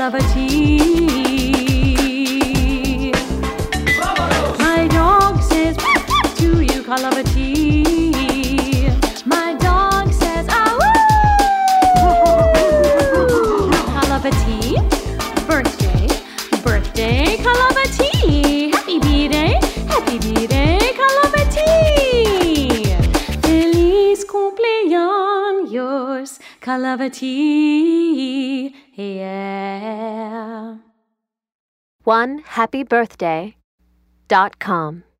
Calavati. My dog says to you, Calavati. My dog says Calavati. Birthday, Calavati. Happy B-Day, Calavati. Feliz cumpleaños, Calavati. Yeah. OneHappyBirthday.com